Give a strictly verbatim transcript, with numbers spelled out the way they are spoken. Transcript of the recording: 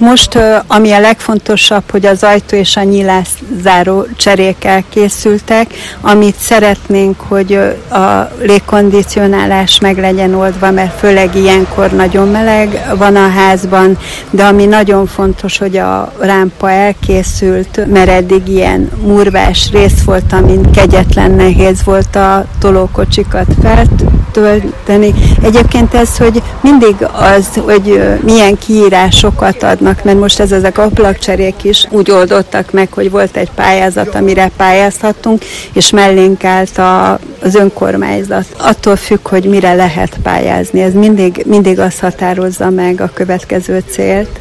Most, ami a legfontosabb, hogy az ajtó és a nyilászáró cserék elkészültek, amit szeretnénk, hogy a légkondicionálás meg legyen oldva, mert főleg ilyenkor nagyon meleg van a házban, de ami nagyon fontos, hogy a rámpa elkészült, mert eddig ilyen murvás rész volt, amin kegyetlen nehéz volt a tolókocsikat feltölteni. Egyébként ez, hogy mindig az, hogy milyen kiírásokat adnak, mert most ez ezek a ablakcserék is úgy oldottak meg, hogy volt egy pályázat, amire pályázhattunk, és mellénk állt a, az önkormányzat. Attól függ, hogy mire lehet pályázni. Ez mindig, mindig azt határozza meg a következő célt.